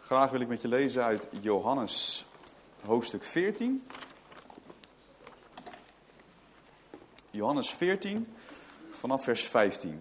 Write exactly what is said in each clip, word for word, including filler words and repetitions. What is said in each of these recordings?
Graag wil ik met je lezen uit Johannes hoofdstuk veertien. Johannes veertien, vanaf vers vijftien.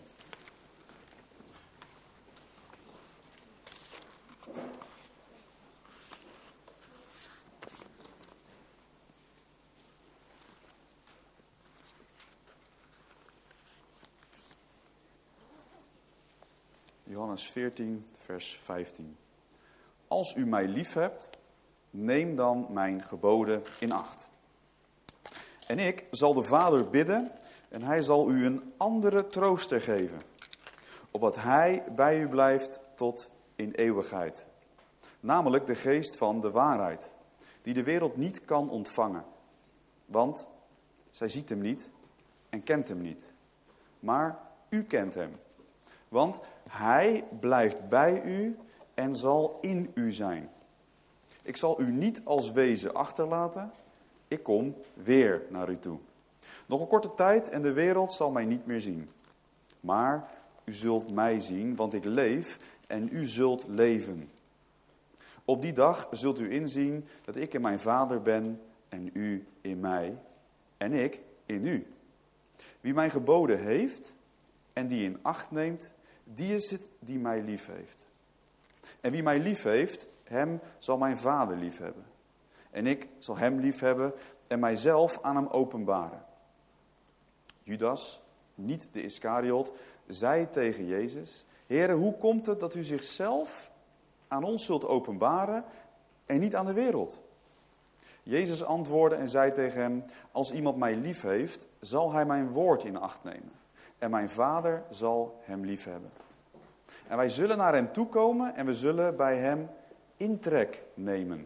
Johannes veertien, vers vijftien. Als u mij lief hebt, neem dan mijn geboden in acht. En ik zal de Vader bidden en hij zal u een andere trooster geven, opdat hij bij u blijft tot in eeuwigheid. Namelijk de geest van de waarheid, die de wereld niet kan ontvangen. Want zij ziet hem niet en kent hem niet. Maar u kent hem. Want hij blijft bij u en zal in u zijn. Ik zal u niet als wezen achterlaten. Ik kom weer naar u toe. Nog een korte tijd en de wereld zal mij niet meer zien. Maar u zult mij zien, want ik leef en u zult leven. Op die dag zult u inzien dat ik in mijn Vader ben en u in mij en ik in u. Wie mijn geboden heeft en die in acht neemt, die is het die mij lief heeft. En wie mij lief heeft, hem zal mijn Vader lief hebben. En ik zal hem lief hebben en mijzelf aan hem openbaren. Judas, niet de Iskariot, zei tegen Jezus: Heere, hoe komt het dat u zichzelf aan ons zult openbaren en niet aan de wereld? Jezus antwoordde en zei tegen hem: Als iemand mij lief heeft, zal hij mijn woord in acht nemen. En mijn Vader zal hem lief hebben. En wij zullen naar hem toekomen en we zullen bij hem intrek nemen.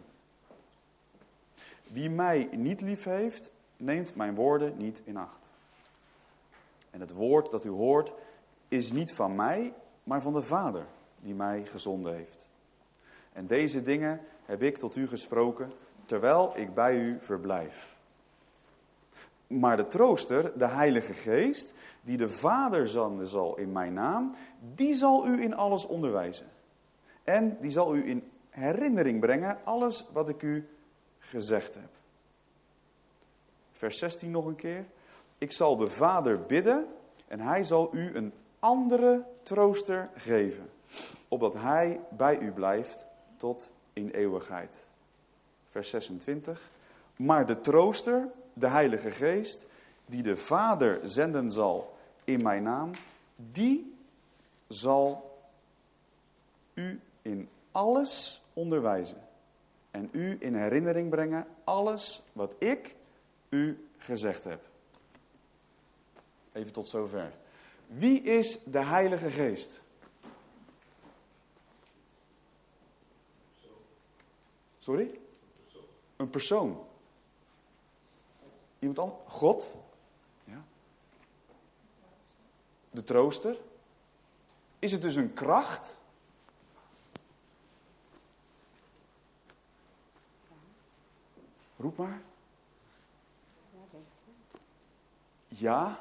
Wie mij niet lief heeft, neemt mijn woorden niet in acht. En het woord dat u hoort is niet van mij, maar van de Vader die mij gezonden heeft. En deze dingen heb ik tot u gesproken, terwijl ik bij u verblijf. Maar de trooster, de Heilige Geest, die de Vader zenden zal in mijn naam, die zal u in alles onderwijzen. En die zal u in herinnering brengen alles wat ik u gezegd heb. Vers zestien nog een keer. Ik zal de Vader bidden en hij zal u een andere trooster geven, opdat hij bij u blijft tot in eeuwigheid. Vers zesentwintig. Maar de trooster, de Heilige Geest, die de Vader zenden zal in mijn naam, die zal u in alles onderwijzen. En u in herinnering brengen alles wat ik u gezegd heb. Even tot zover. Wie is de Heilige Geest? Sorry? Een persoon. Iemand anders? God. Ja. De trooster. Is het dus een kracht? Roep maar. Ja.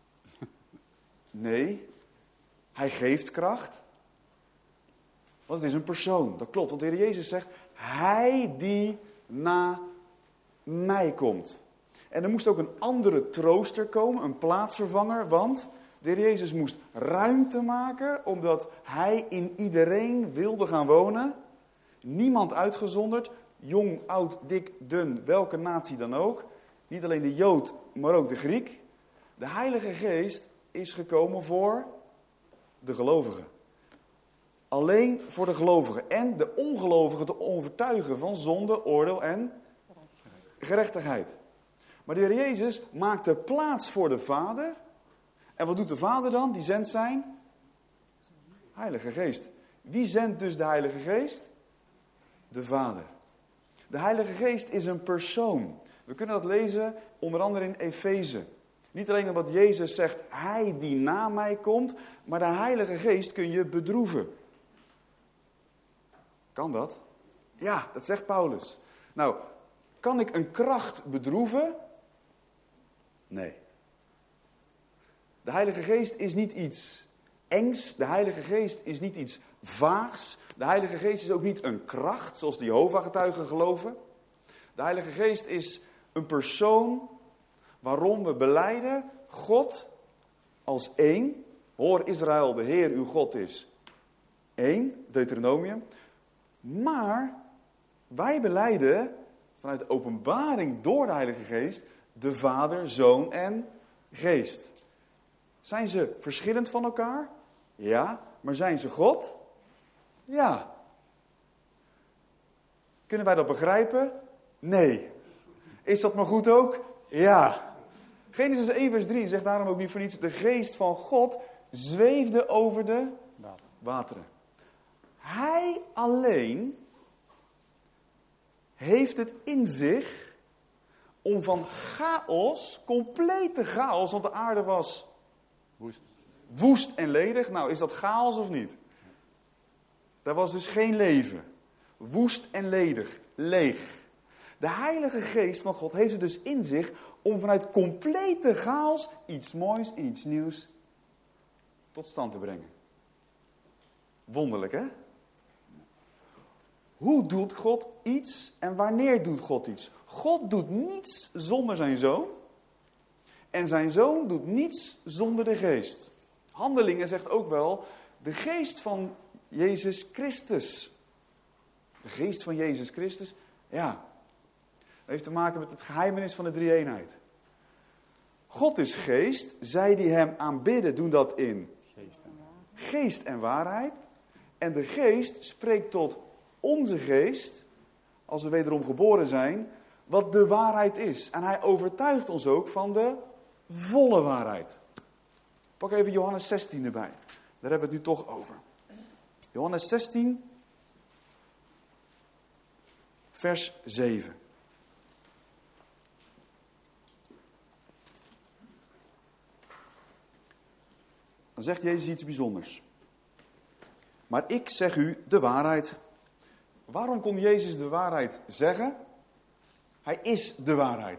Nee. Hij geeft kracht. Want het is een persoon. Dat klopt. Want de Heer Jezus zegt: Hij die na mij komt. En er moest ook een andere trooster komen. Een plaatsvervanger. Want de Heer Jezus moest ruimte maken. Omdat Hij in iedereen wilde gaan wonen. Niemand uitgezonderd. Jong, oud, dik, dun, welke natie dan ook. Niet alleen de Jood, maar ook de Griek. De Heilige Geest is gekomen voor de gelovigen. Alleen voor de gelovigen. En de ongelovigen te overtuigen van zonde, oordeel en gerechtigheid. Maar de Heer Jezus maakte plaats voor de Vader. En wat doet de Vader dan? Die zendt zijn Heilige Geest. Wie zendt dus de Heilige Geest? De Vader. De Heilige Geest is een persoon. We kunnen dat lezen onder andere in Efeze. Niet alleen omdat Jezus zegt, hij die na mij komt, maar de Heilige Geest kun je bedroeven. Kan dat? Ja, dat zegt Paulus. Nou, kan ik een kracht bedroeven? Nee. De Heilige Geest is niet iets engs. De Heilige Geest is niet iets vaags. De Heilige Geest is ook niet een kracht, zoals de Jehovah-getuigen geloven. De Heilige Geest is een persoon waarom we belijden God als één. Hoor Israël, de Heer uw God is één, Deuteronomium. Maar wij belijden vanuit de openbaring door de Heilige Geest de Vader, Zoon en Geest. Zijn ze verschillend van elkaar? Ja. Maar zijn ze God? Ja. Kunnen wij dat begrijpen? Nee. Is dat maar goed ook? Ja. Genesis één vers drie zegt daarom ook niet voor niets: de geest van God zweefde over de wateren. Hij alleen heeft het in zich om van chaos, complete chaos, want de aarde was woest, woest en ledig. Nou, is dat chaos of niet? Daar was dus geen leven. Woest en ledig, leeg. De Heilige Geest van God heeft het dus in zich om vanuit complete chaos iets moois en iets nieuws tot stand te brengen. Wonderlijk, hè? Hoe doet God iets en wanneer doet God iets? God doet niets zonder zijn Zoon. En zijn Zoon doet niets zonder de Geest. Handelingen zegt ook wel de Geest van Jezus Christus. De Geest van Jezus Christus, ja. Dat heeft te maken met het geheimenis van de drie-eenheid. God is Geest. Zij die hem aanbidden doen dat in geest en, geest en waarheid. En de Geest spreekt tot onze geest, als we wederom geboren zijn, wat de waarheid is. En hij overtuigt ons ook van de volle waarheid. Pak even Johannes zestien erbij. Daar hebben we het nu toch over. Johannes zestien, vers zeven. Dan zegt Jezus iets bijzonders. Maar ik zeg u de waarheid. Waarom kon Jezus de waarheid zeggen? Hij is de waarheid.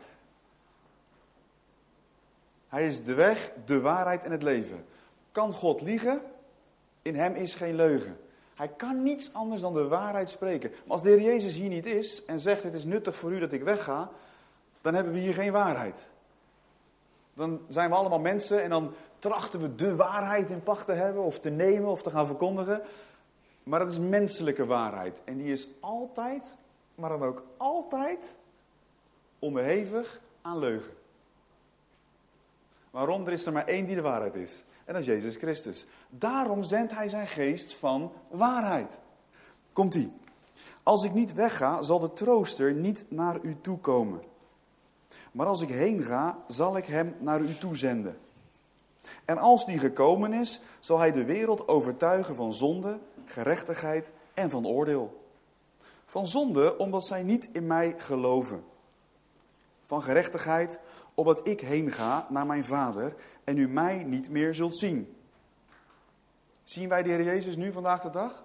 Hij is de weg, de waarheid en het leven. Kan God liegen? In hem is geen leugen. Hij kan niets anders dan de waarheid spreken. Maar als de Heer Jezus hier niet is en zegt: het is nuttig voor u dat ik wegga, dan hebben we hier geen waarheid. Dan zijn we allemaal mensen en dan trachten we de waarheid in pacht te hebben of te nemen of te gaan verkondigen. Maar dat is menselijke waarheid. En die is altijd, maar dan ook altijd, onderhevig aan leugen. Waarom? Er is er maar één die de waarheid is. En dat is Jezus Christus. Daarom zendt hij zijn geest van waarheid. Komt-ie. Als ik niet wegga, zal de trooster niet naar u toe komen. Maar als ik heen ga, zal ik hem naar u toe zenden. En als die gekomen is, zal hij de wereld overtuigen van zonde, gerechtigheid en van oordeel. Van zonde, omdat zij niet in mij geloven. Van gerechtigheid, opdat ik heen ga naar mijn Vader en u mij niet meer zult zien. Zien wij de Heer Jezus nu vandaag de dag?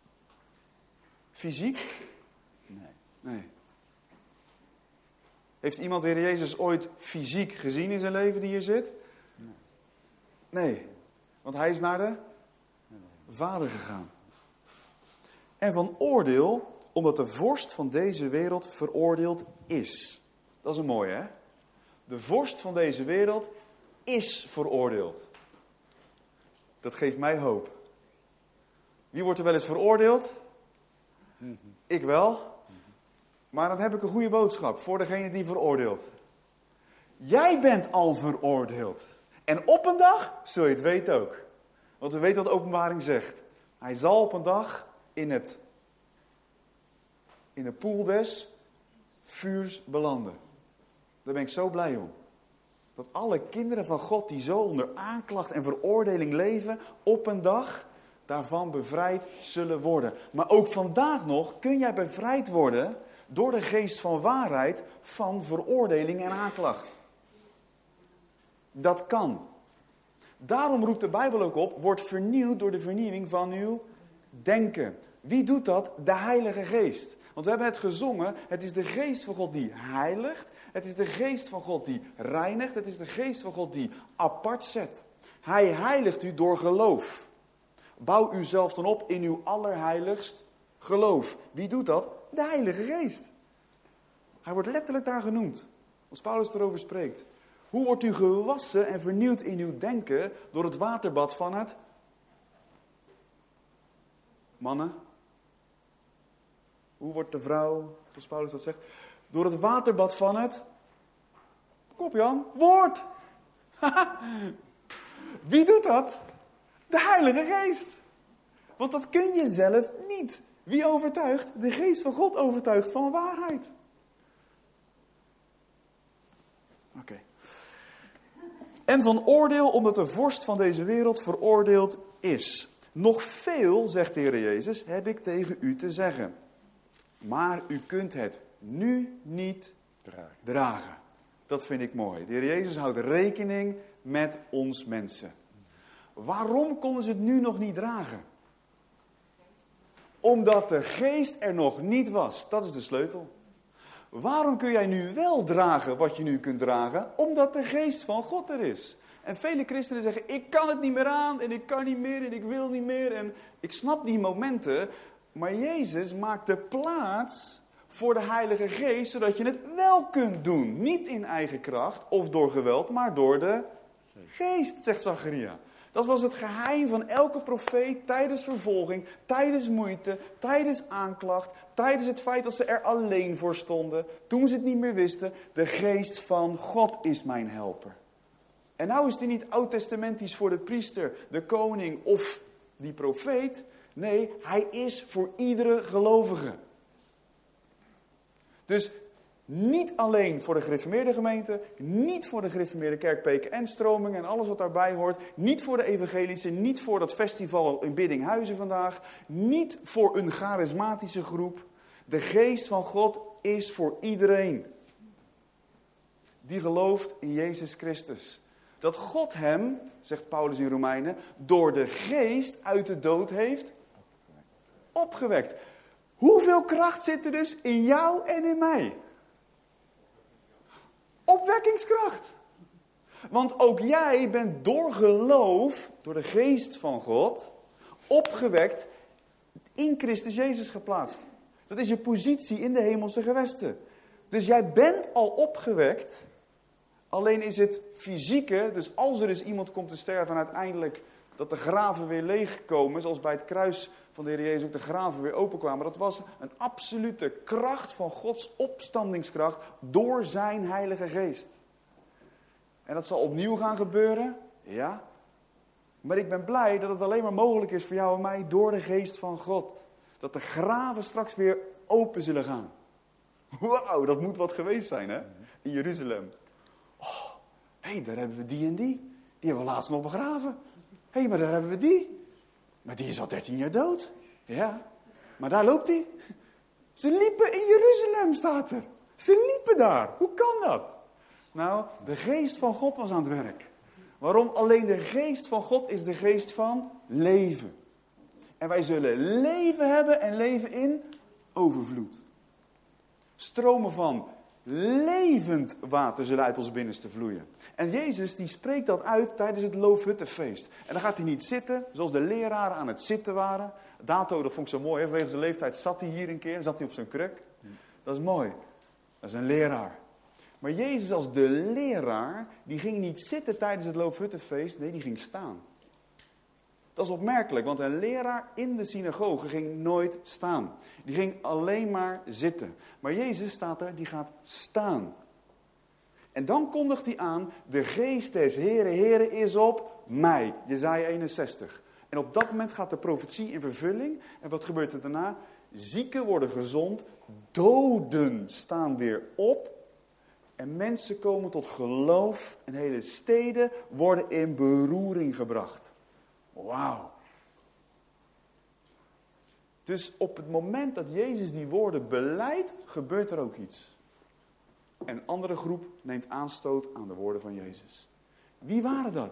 Fysiek? Nee. Nee. Heeft iemand de Heer Jezus ooit fysiek gezien in zijn leven die hier zit? Nee. Nee. Want hij is naar de Vader gegaan. En van oordeel, omdat de vorst van deze wereld veroordeeld is. Dat is een mooie, hè? De vorst van deze wereld is veroordeeld. Dat geeft mij hoop. Wie wordt er wel eens veroordeeld? Ik wel. Maar dan heb ik een goede boodschap voor degene die veroordeelt. Jij bent al veroordeeld. En op een dag zul je het weten ook. Want we weten wat de openbaring zegt. Hij zal op een dag in het in de poel des vuurs belanden. Daar ben ik zo blij om. Dat alle kinderen van God die zo onder aanklacht en veroordeling leven, op een dag daarvan bevrijd zullen worden. Maar ook vandaag nog kun jij bevrijd worden door de geest van waarheid van veroordeling en aanklacht. Dat kan. Daarom roept de Bijbel ook op, word vernieuwd door de vernieuwing van uw denken. Wie doet dat? De Heilige Geest. Want we hebben het gezongen, het is de geest van God die heiligt. Het is de geest van God die reinigt. Het is de geest van God die apart zet. Hij heiligt u door geloof. Bouw uzelf dan op in uw allerheiligst geloof. Wie doet dat? De Heilige Geest. Hij wordt letterlijk daar genoemd, als Paulus erover spreekt. Hoe wordt u gewassen en vernieuwd in uw denken door het waterbad van het... Mannen? Hoe wordt de vrouw, zoals Paulus dat zegt, door het waterbad van het... Kom op Jan, woord! Wie doet dat? De Heilige Geest. Want dat kun je zelf niet. Wie overtuigt? De Geest van God overtuigt van waarheid. Oké. Okay. En van oordeel, omdat de vorst van deze wereld veroordeeld is. Nog veel, zegt de Heer Jezus, heb ik tegen u te zeggen. Maar u kunt het nu niet dragen. dragen. Dat vind ik mooi. De Heer Jezus houdt rekening met ons mensen. Waarom konden ze het nu nog niet dragen? Omdat de geest er nog niet was. Dat is de sleutel. Waarom kun jij nu wel dragen wat je nu kunt dragen? Omdat de geest van God er is. En vele christenen zeggen, ik kan het niet meer aan en ik kan niet meer en ik wil niet meer. En ik snap die momenten, maar Jezus maakt de plaats voor de Heilige Geest, zodat je het wel kunt doen. Niet in eigen kracht of door geweld, maar door de Geest, zegt Zacharia. Dat was het geheim van elke profeet tijdens vervolging, tijdens moeite, tijdens aanklacht, tijdens het feit dat ze er alleen voor stonden. Toen ze het niet meer wisten, de Geest van God is mijn helper. En nou is die niet oud-testamentisch voor de priester, de koning of die profeet. Nee, hij is voor iedere gelovige. Dus niet alleen voor de gereformeerde gemeente, niet voor de gereformeerde kerk, P K N-stroming en alles wat daarbij hoort. Niet voor de evangelische, niet voor dat festival in Biddinghuizen vandaag. Niet voor een charismatische groep. De geest van God is voor iedereen die gelooft in Jezus Christus. Dat God hem, zegt Paulus in Romeinen, door de geest uit de dood heeft opgewekt. Hoeveel kracht zit er dus in jou en in mij? Opwekkingskracht. Want ook jij bent door geloof, door de geest van God, opgewekt, in Christus Jezus geplaatst. Dat is je positie in de hemelse gewesten. Dus jij bent al opgewekt, alleen is het fysieke, dus als er eens iemand komt te sterven en uiteindelijk dat de graven weer leegkomen, zoals bij het kruis van de Heer Jezus ook de graven weer openkwamen. Dat was een absolute kracht van Gods opstandingskracht door zijn Heilige Geest. En dat zal opnieuw gaan gebeuren, ja. Maar ik ben blij dat het alleen maar mogelijk is voor jou en mij door de Geest van God. Dat de graven straks weer open zullen gaan. Wauw, dat moet wat geweest zijn, hè? In Jeruzalem. Oh, hé, hey, daar hebben we die en die. Die hebben we laatst nog begraven. Hé, hey, maar daar hebben we die. Maar die is al dertien jaar dood. Ja, maar daar loopt hij. Ze liepen in Jeruzalem, staat er. Ze liepen daar. Hoe kan dat? Nou, de geest van God was aan het werk. Waarom? Alleen de geest van God is de geest van leven. En wij zullen leven hebben en leven in overvloed. Stromen van levend water zullen uit ons binnenste vloeien. En Jezus die spreekt dat uit tijdens het Loofhuttenfeest. En dan gaat hij niet zitten, zoals de leraren aan het zitten waren. Dato, dat vond ik zo mooi, hè? Vanwege zijn leeftijd zat hij hier een keer, zat hij op zijn kruk. Dat is mooi. Dat is een leraar. Maar Jezus als de leraar, die ging niet zitten tijdens het Loofhuttenfeest, nee, die ging staan. Dat is opmerkelijk, want een leraar in de synagoge ging nooit staan. Die ging alleen maar zitten. Maar Jezus staat er, die gaat staan. En dan kondigt hij aan, de geest des Heere, Heere is op mij. Jesaja eenenzestig. En op dat moment gaat de profetie in vervulling. En wat gebeurt er daarna? Zieken worden gezond, doden staan weer op. En mensen komen tot geloof en hele steden worden in beroering gebracht. Wauw. Dus op het moment dat Jezus die woorden beleidt, gebeurt er ook iets. En een andere groep neemt aanstoot aan de woorden van Jezus. Wie waren dat?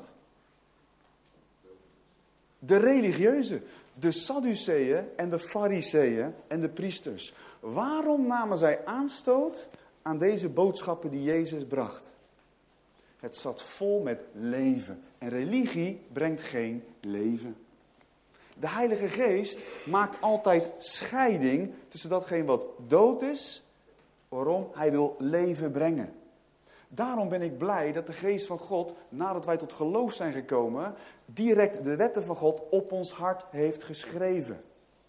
De religieuzen, de Sadduceeën en de Fariseeën en de priesters. Waarom namen zij aanstoot aan deze boodschappen die Jezus bracht? Het zat vol met leven. En religie brengt geen leven. De Heilige Geest maakt altijd scheiding tussen datgene wat dood is. Waarom? Hij wil leven brengen. Daarom ben ik blij dat de Geest van God, nadat wij tot geloof zijn gekomen, direct de wetten van God op ons hart heeft geschreven.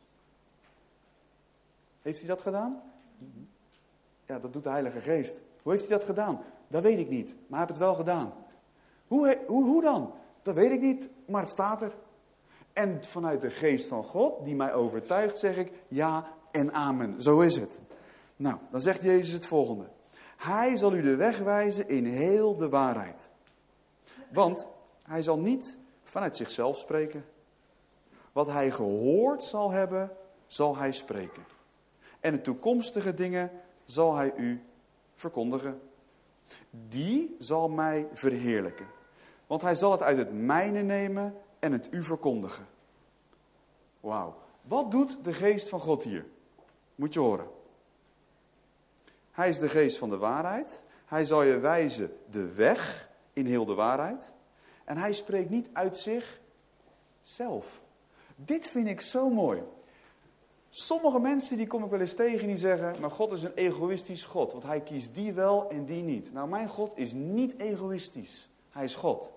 Heeft hij dat gedaan? Ja, dat doet de Heilige Geest. Hoe heeft hij dat gedaan? Dat weet ik niet, maar hij heeft het wel gedaan. Hoe, hoe, hoe dan? Dat weet ik niet, maar het staat er. En vanuit de Geest van God, die mij overtuigt, zeg ik ja en amen. Zo is het. Nou, dan zegt Jezus het volgende. Hij zal u de weg wijzen in heel de waarheid. Want hij zal niet vanuit zichzelf spreken. Wat hij gehoord zal hebben, zal hij spreken. En de toekomstige dingen zal hij u verkondigen. Die zal mij verheerlijken. Want hij zal het uit het mijne nemen en het u verkondigen. Wauw. Wat doet de Geest van God hier? Moet je horen. Hij is de Geest van de waarheid. Hij zal je wijzen de weg in heel de waarheid. En hij spreekt niet uit zichzelf. Dit vind ik zo mooi. Sommige mensen die kom ik wel eens tegen die zeggen, maar God is een egoïstisch God. Want hij kiest die wel en die niet. Nou, mijn God is niet egoïstisch. Hij is God.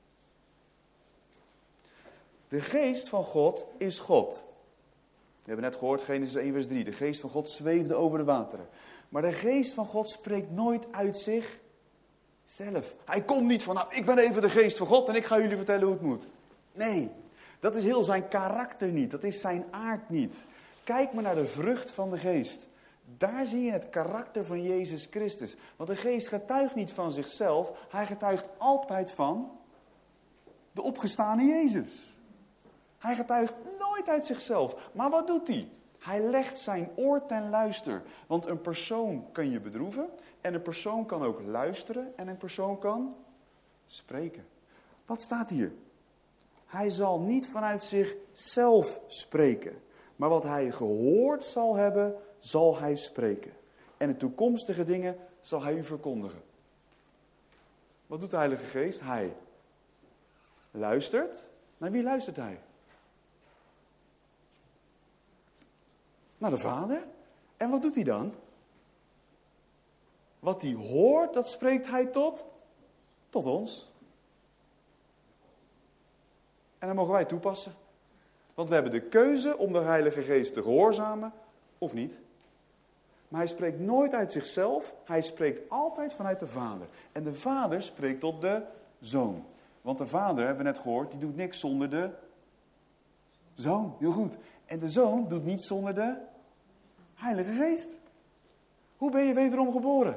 De Geest van God is God. We hebben net gehoord, Genesis één vers drie. De Geest van God zweefde over de wateren. Maar de Geest van God spreekt nooit uit zichzelf. Hij komt niet van, nou, ik ben even de Geest van God en ik ga jullie vertellen hoe het moet. Nee, dat is heel zijn karakter niet. Dat is zijn aard niet. Kijk maar naar de vrucht van de Geest. Daar zie je het karakter van Jezus Christus. Want de Geest getuigt niet van zichzelf. Hij getuigt altijd van de opgestane Jezus. Hij getuigt nooit uit zichzelf. Maar wat doet hij? Hij legt zijn oor ten luister. Want een persoon kan je bedroeven. En een persoon kan ook luisteren. En een persoon kan spreken. Wat staat hier? Hij zal niet vanuit zichzelf spreken. Maar wat hij gehoord zal hebben, zal hij spreken. En de toekomstige dingen zal hij u verkondigen. Wat doet de Heilige Geest? Hij luistert. Naar wie luistert hij? Naar de Vader. En wat doet hij dan? Wat hij hoort, dat spreekt hij tot, tot ons. En dan mogen wij toepassen. Want we hebben de keuze om de Heilige Geest te gehoorzamen of niet. Maar hij spreekt nooit uit zichzelf. Hij spreekt altijd vanuit de Vader. En de Vader spreekt tot de Zoon. Want de Vader, hebben we net gehoord, die doet niks zonder de Zoon. Heel goed. En de Zoon doet niets zonder de Heilige Geest. Hoe ben je wederom geboren?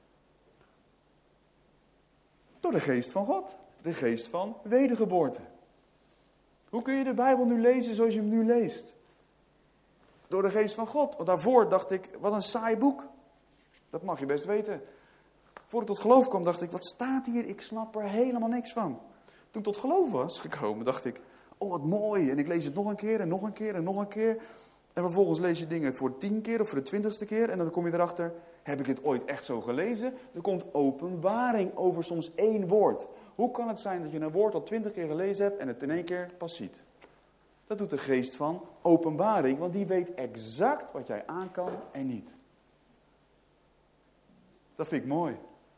Door de Geest van God. De Geest van wedergeboorte. Hoe kun je de Bijbel nu lezen zoals je hem nu leest? Door de Geest van God. Want daarvoor dacht ik, wat een saai boek. Dat mag je best weten. Voor ik tot geloof kwam, dacht ik, wat staat hier? Ik snap er helemaal niks van. Toen ik tot geloof was gekomen, dacht ik, oh wat mooi. En ik lees het nog een keer en nog een keer en nog een keer. En vervolgens lees je dingen voor tien keer of voor de twintigste keer. En dan kom je erachter, heb ik dit ooit echt zo gelezen? Er komt openbaring over soms één woord. Hoe kan het zijn dat je een woord al twintig keer gelezen hebt en het in één keer pas ziet? Dat doet de Geest van openbaring, want die weet exact wat jij aan kan en niet. Dat vind ik mooi.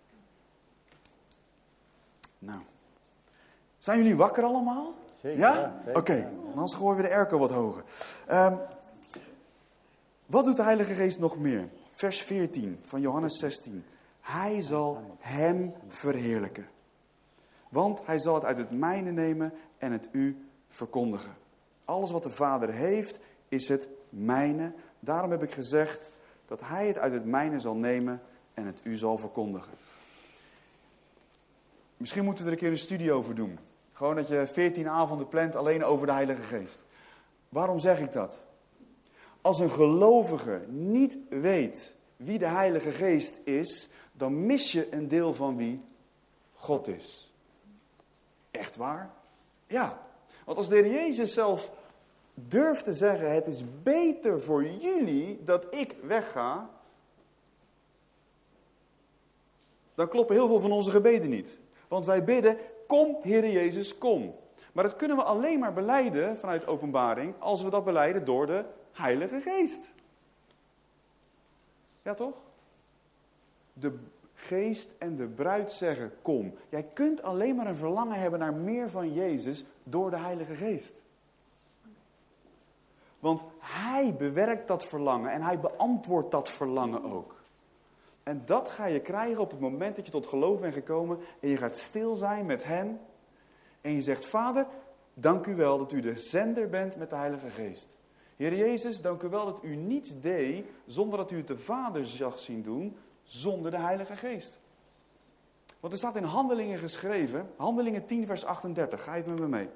Nou, zijn jullie wakker allemaal? Zeker. Ja? Oké, okay. ja. Anders gooien we de airco wat hoger. Um, wat doet de Heilige Geest nog meer? Vers veertien van Johannes zestien. Hij zal hem verheerlijken. Want hij zal het uit het mijne nemen en het u verkondigen. Alles wat de Vader heeft, is het mijne. Daarom heb ik gezegd dat hij het uit het mijne zal nemen en het u zal verkondigen. Misschien moeten we er een keer een studie over doen. Gewoon dat je veertien avonden plant alleen over de Heilige Geest. Waarom zeg ik dat? Als een gelovige niet weet wie de Heilige Geest is, dan mis je een deel van wie God is. Echt waar? Ja. Want als de Heer Jezus zelf durft te zeggen, het is beter voor jullie dat ik wegga, dan kloppen heel veel van onze gebeden niet. Want wij bidden, kom Heer Jezus, kom. Maar dat kunnen we alleen maar belijden vanuit openbaring als we dat belijden door de Heilige Geest. Ja toch? De geest en de bruid zeggen, kom. Jij kunt alleen maar een verlangen hebben naar meer van Jezus door de Heilige Geest. Want hij bewerkt dat verlangen en hij beantwoordt dat verlangen ook. En dat ga je krijgen op het moment dat je tot geloof bent gekomen en je gaat stil zijn met hem. En je zegt, Vader, dank u wel dat u de zender bent met de Heilige Geest. Heer Jezus, dank u wel dat u niets deed zonder dat u het de Vader zag zien doen, zonder de Heilige Geest. Want er staat in Handelingen geschreven, Handelingen tien vers achtendertig, ga even met me mee.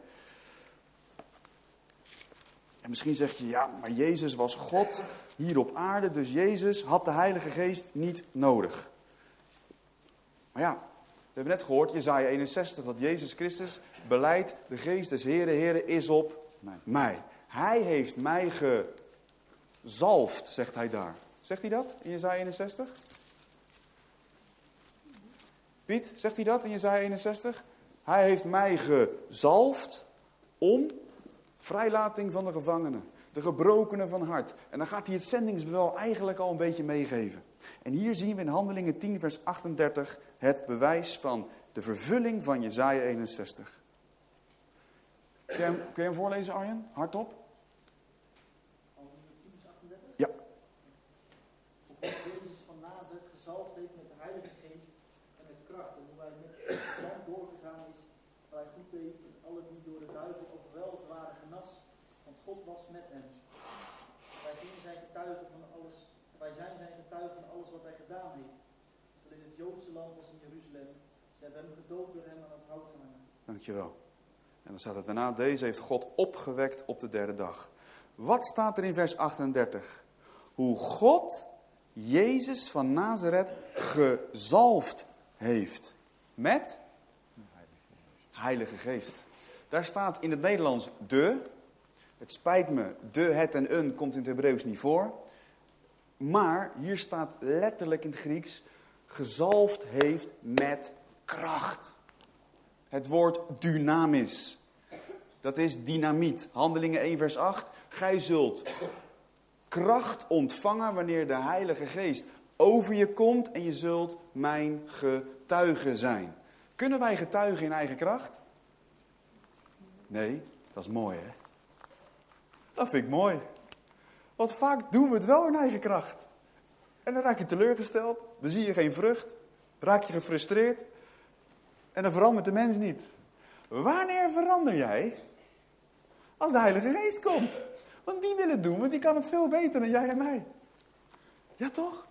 En misschien zeg je, ja, maar Jezus was God hier op aarde, dus Jezus had de Heilige Geest niet nodig. Maar ja, we hebben net gehoord, Jesaja eenenzestig, dat Jezus Christus beleidt, de Geest des Heeren, Heeren is op mij. mij. Hij heeft mij gezalfd, zegt hij daar. Zegt hij dat in Jesaja eenenzestig? Piet, zegt hij dat in Jesaja eenenzestig? Hij heeft mij gezalfd om vrijlating van de gevangenen, de gebrokenen van hart. En dan gaat hij het zendingsbevel eigenlijk al een beetje meegeven. En hier zien we in Handelingen tien vers achtendertig het bewijs van de vervulling van Jesaja eenenzestig. Kun je hem, kun je hem voorlezen, Arjen? Hardop. Handelingen tien vers achtendertig? Ja. Op Jezus van Nazareth gezalfd heeft met de Heilige Geest en met kracht. En hoe hij met het land doorgegaan is, waar hij goed deed en alle die door de duivel overweldigd waren genas. Want God was met hem. Wij zijn zijn getuigen van alles. Wij zijn zijn getuigen van alles wat hij gedaan heeft. Zowel in het Joodse land als in Jeruzalem. Ze hebben hem gedood door hem aan het hout gehangen. Dankjewel. En dan staat het daarna, deze heeft God opgewekt op de derde dag. Wat staat er in vers achtendertig? Hoe God Jezus van Nazareth gezalfd heeft. Met Heilige Geest. Daar staat in het Nederlands de. Het spijt me, de, het en een komt in het Hebreeuws niet voor. Maar hier staat letterlijk in het Grieks, gezalfd heeft met kracht. Het woord dynamis. Dat is dynamiet. Handelingen één vers acht. Gij zult kracht ontvangen wanneer de Heilige Geest over je komt en je zult mijn getuige zijn. Kunnen wij getuigen in eigen kracht? Nee, dat is mooi hè. Dat vind ik mooi. Want vaak doen we het wel in eigen kracht. En dan raak je teleurgesteld, dan zie je geen vrucht, raak je gefrustreerd en dan verandert de mens niet. Wanneer verander jij? Als de Heilige Geest komt. Want die wil het doen, want die kan het veel beter dan jij en mij. Ja toch?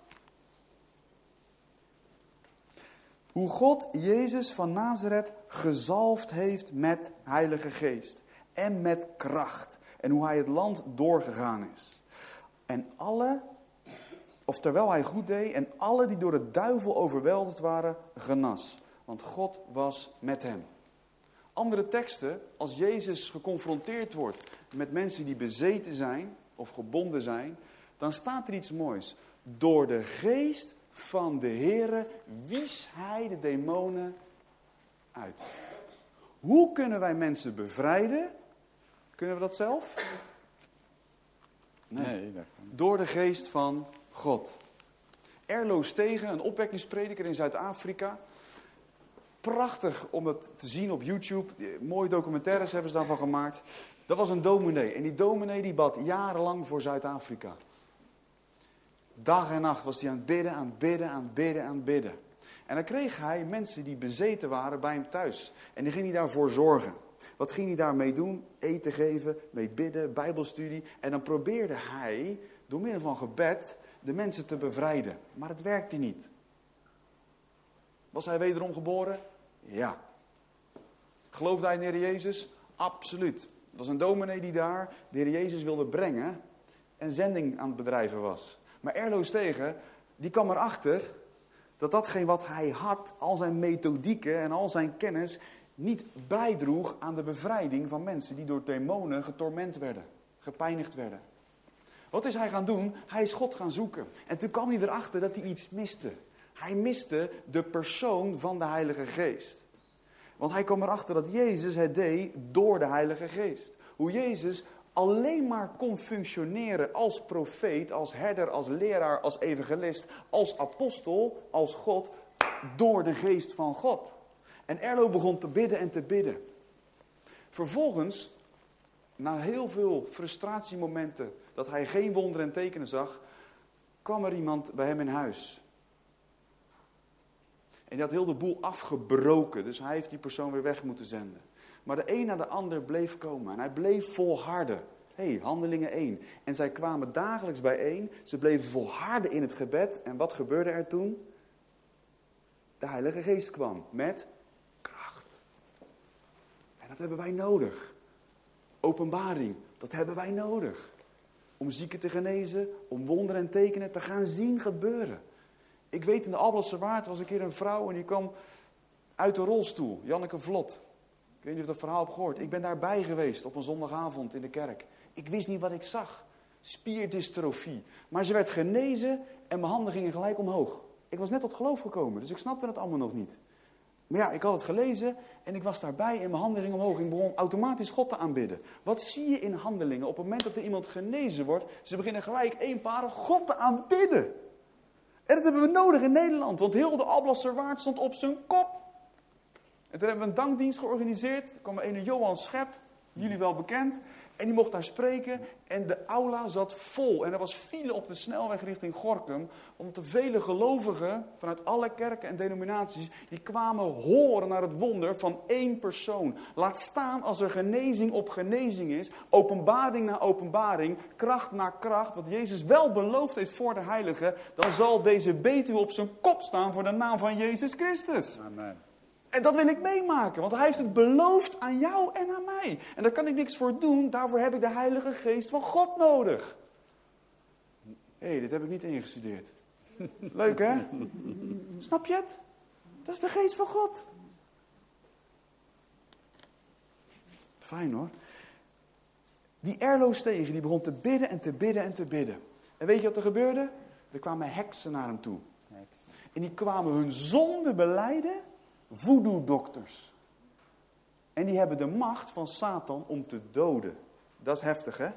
Hoe God Jezus van Nazareth gezalfd heeft met Heilige Geest. En met kracht. En hoe hij het land doorgegaan is. En alle, of terwijl hij goed deed, en alle die door de duivel overweldigd waren, genas. Want God was met hem. Andere teksten, als Jezus geconfronteerd wordt met mensen die bezeten zijn, of gebonden zijn, dan staat er iets moois. Door de geest van de Heere wies hij de demonen uit. Hoe kunnen wij mensen bevrijden? Kunnen we dat zelf? Nee. nee dat kan niet. Door de geest van God. Erlo Stegen, een opwekkingsprediker in Zuid-Afrika. Prachtig om dat te zien op YouTube. Mooie documentaires hebben ze daarvan gemaakt. Dat was een dominee. En die dominee die bad jarenlang voor Zuid-Afrika. Dag en nacht was hij aan het bidden, aan het bidden, aan het bidden, aan het bidden. En dan kreeg hij mensen die bezeten waren bij hem thuis. En die ging hij daarvoor zorgen. Wat ging hij daarmee doen? Eten geven, mee bidden, bijbelstudie. En dan probeerde hij, door middel van gebed, de mensen te bevrijden. Maar het werkte niet. Was hij wederom geboren? Ja. Geloofde hij in de Heer Jezus? Absoluut. Het was een dominee die daar de Heer Jezus wilde brengen en zending aan het bedrijven was. Maar Erlo Stegen, die kwam erachter dat datgene wat hij had, al zijn methodieken en al zijn kennis, niet bijdroeg aan de bevrijding van mensen die door demonen getorment werden, gepijnigd werden. Wat is hij gaan doen? Hij is God gaan zoeken. En toen kwam hij erachter dat hij iets miste. Hij miste de persoon van de Heilige Geest. Want hij kwam erachter dat Jezus het deed door de Heilige Geest. Hoe Jezus alleen maar kon functioneren als profeet, als herder, als leraar, als evangelist, als apostel, als God, door de Geest van God. En Erlo begon te bidden en te bidden. Vervolgens, na heel veel frustratiemomenten, dat hij geen wonderen en tekenen zag, kwam er iemand bij hem in huis. En die had heel de boel afgebroken, dus hij heeft die persoon weer weg moeten zenden. Maar de een na de ander bleef komen en hij bleef volharden. Hé, hey, Handelingen één. En zij kwamen dagelijks bijeen, ze bleven volharden in het gebed. En wat gebeurde er toen? De Heilige Geest kwam met kracht. En dat hebben wij nodig. Openbaring, dat hebben wij nodig. Om zieken te genezen, om wonderen en tekenen te gaan zien gebeuren. Ik weet, in de Alblassche Waard was een keer een vrouw en die kwam uit de rolstoel. Janneke Vlot. Ik weet niet of je dat verhaal hebt gehoord. Ik ben daarbij geweest op een zondagavond in de kerk. Ik wist niet wat ik zag. Spierdystrofie. Maar ze werd genezen en mijn handen gingen gelijk omhoog. Ik was net tot geloof gekomen, dus ik snapte het allemaal nog niet. Maar ja, ik had het gelezen en ik was daarbij en mijn handen gingen omhoog. Ik begon automatisch God te aanbidden. Wat zie je in Handelingen? Op het moment dat er iemand genezen wordt, ze beginnen gelijk eenparig God te aanbidden. En dat hebben we nodig in Nederland, want heel de Alblassche Waard stond op zijn kop. En toen hebben we een dankdienst georganiseerd. Er kwam een Johan Schep, jullie wel bekend. En die mocht daar spreken. En de aula zat vol. En er was file op de snelweg richting Gorinchem. Omdat de vele gelovigen vanuit alle kerken en denominaties, die kwamen horen naar het wonder van één persoon. Laat staan als er genezing op genezing is. Openbaring na openbaring. Kracht na kracht. Wat Jezus wel beloofd heeft voor de heiligen. Dan zal deze Betuwe op zijn kop staan voor de naam van Jezus Christus. Amen. En dat wil ik meemaken, want hij heeft het beloofd aan jou en aan mij. En daar kan ik niks voor doen, daarvoor heb ik de Heilige Geest van God nodig. Hé, hey, dit heb ik niet ingestudeerd. Leuk hè? Snap je het? Dat is de Geest van God. Fijn hoor. Die Erlo Stegen, die begon te bidden en te bidden en te bidden. En weet je wat er gebeurde? Er kwamen heksen naar hem toe. En die kwamen hun zonde belijden. Voodoo-dokters. En die hebben de macht van Satan om te doden. Dat is heftig, hè?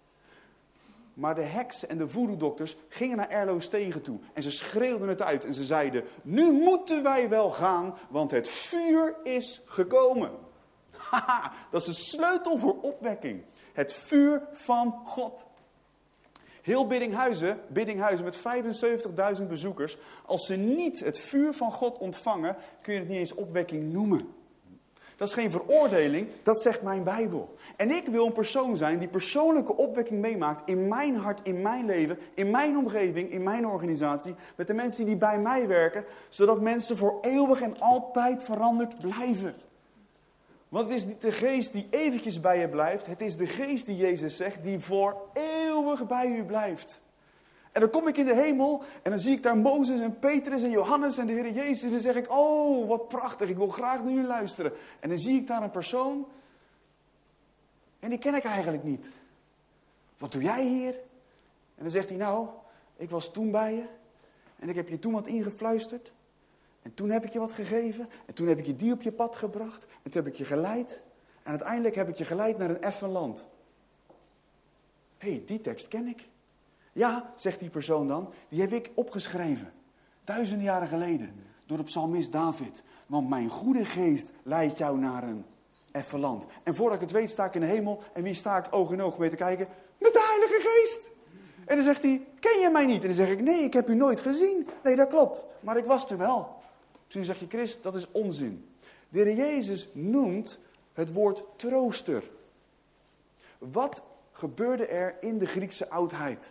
Maar de heksen en de voodoo-dokters gingen naar Erlo Stegen toe. En ze schreeuwden het uit. En ze zeiden, nu moeten wij wel gaan, want het vuur is gekomen. Haha, dat is een sleutel voor opwekking. Het vuur van God. Heel Biddinghuizen, Biddinghuizen met vijfenzeventigduizend bezoekers. Als ze niet het vuur van God ontvangen, kun je het niet eens opwekking noemen. Dat is geen veroordeling, dat zegt mijn Bijbel. En ik wil een persoon zijn die persoonlijke opwekking meemaakt in mijn hart, in mijn leven, in mijn omgeving, in mijn organisatie. Met de mensen die bij mij werken, zodat mensen voor eeuwig en altijd veranderd blijven. Want het is niet de geest die eventjes bij je blijft. Het is de geest die Jezus zegt, die voor eeuwig bij u blijft. En dan kom ik in de hemel en dan zie ik daar Mozes en Petrus en Johannes en de Heer Jezus. En dan zeg ik, oh wat prachtig, ik wil graag naar u luisteren. En dan zie ik daar een persoon en die ken ik eigenlijk niet. Wat doe jij hier? En dan zegt hij, nou, ik was toen bij je en ik heb je toen wat ingefluisterd. En toen heb ik je wat gegeven. En toen heb ik je die op je pad gebracht. En toen heb ik je geleid. En uiteindelijk heb ik je geleid naar een effen land. Hé, hey, die tekst ken ik. Ja, zegt die persoon dan. Die heb ik opgeschreven. Duizenden jaren geleden. Door de psalmist David. Want mijn goede geest leidt jou naar een effen land. En voordat ik het weet sta ik in de hemel. En wie sta ik oog in oog mee te kijken? Met de Heilige Geest. En dan zegt hij, ken je mij niet? En dan zeg ik, nee, ik heb u nooit gezien. Nee, dat klopt. Maar ik was er wel. Misschien zeg je, Christ, dat is onzin. De Heer Jezus noemt het woord trooster. Wat gebeurde er in de Griekse oudheid?